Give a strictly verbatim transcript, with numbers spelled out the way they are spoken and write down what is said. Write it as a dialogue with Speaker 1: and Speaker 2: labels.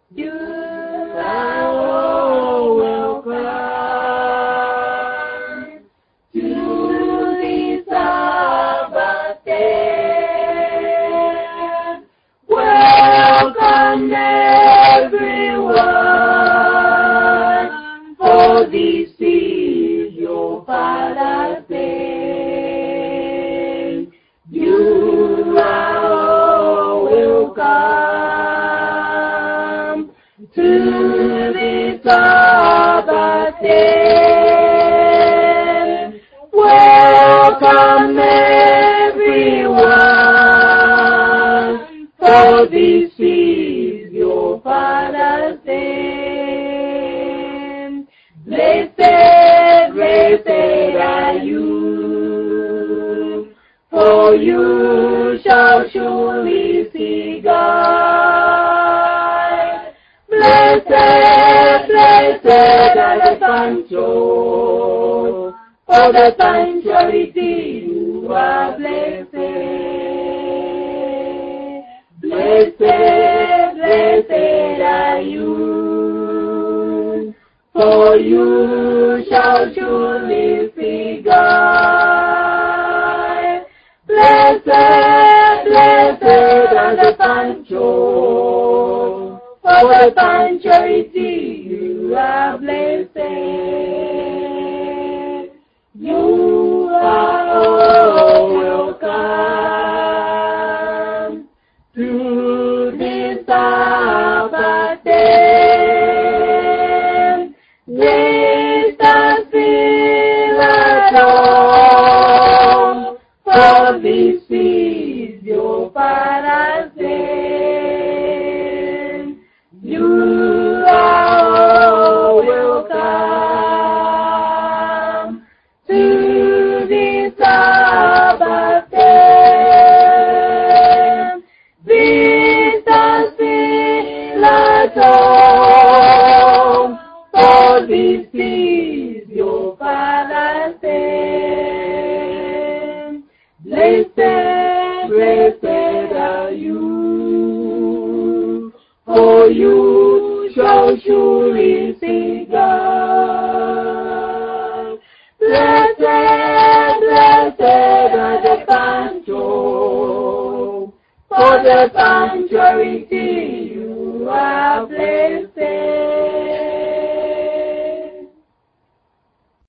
Speaker 1: You are all welcome to the Sabbath day. Welcome everyone, for this is your Father's day. You are all welcome to the Sabbath day. Welcome everyone, for this is your Father's day. Blessed, blessed are you, for you shall surely see God. Blessed, blessed are the sanctuary, for the sanctuary you are blessed. Blessed, blessed are you, for you shall surely see God. Blessed, blessed are the sanctuary, for the sanctuary you are blessed. You are all welcome to this Sabbath day. Taste and feel at home, for this is your Father's day. You are all welcome to this Sabbath day. Taste and feel at home, for this is your Father's day. Blessed, blessed are you, for you shall surely see God. Blessed, blessed are the sanctuary, for the sanctuary